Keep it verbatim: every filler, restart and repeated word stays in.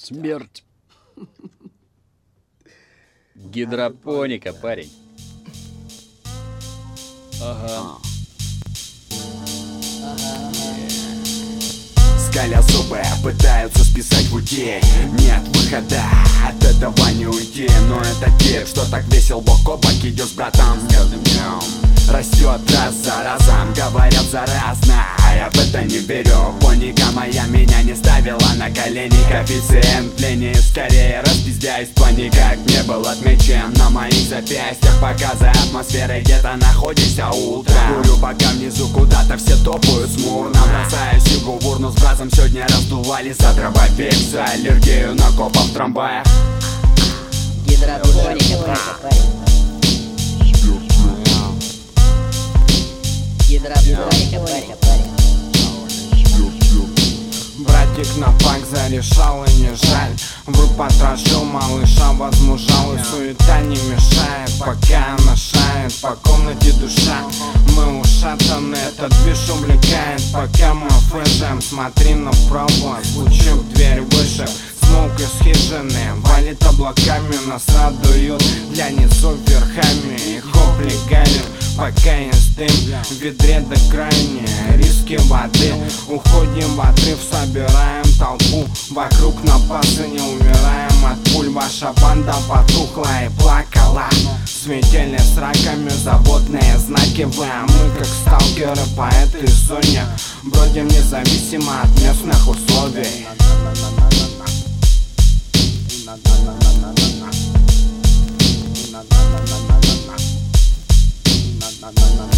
Смерть. Гидропоника, парень. Ага. Скаля зубы, пытаются списать путей. Нет выхода, от этого не уйти. Но это тип, что так весел бок о бок идет с братом. С каждым днем растет раз за разом. Говорят заразно, а я в это не верю. Поника моя меня не ставила на колени. Коэффициент лени скорее распиздяюсь. Паника не был отмечен на моих запястьях. Показывая атмосферы, где-то находишься утро. Курю пока внизу куда-то все топают смурно. Бросаю сигу в урну с бразом. Сегодня раздували за дробовик. За аллергию на копов в трамваях. Гидропоника, парень. Гидропоника, парень. Братик на пак зарешал и не жаль. Выпотрошил малыша, возмужал, и суета не мешает. Пока она шает по комнате душа. Мы ушатаны, этот движ увлекает. Пока мы флешем, смотри на пробу. Звучит дверь выше. Смоук из хижины валит облаками. Нас радуют для низов верхами. Их облегали, пока есть дым в ведре до крайне. Риски воды, уходим в отрыв, собираем толпу. Вокруг напасы, не умираем от пуль. Ваша банда потухла и плакала. Светили с раками, заводные знаки. Вы, а мы как сталкеры по этой зоне бродим независимо от местных условий. Na na na na na na na na na na na na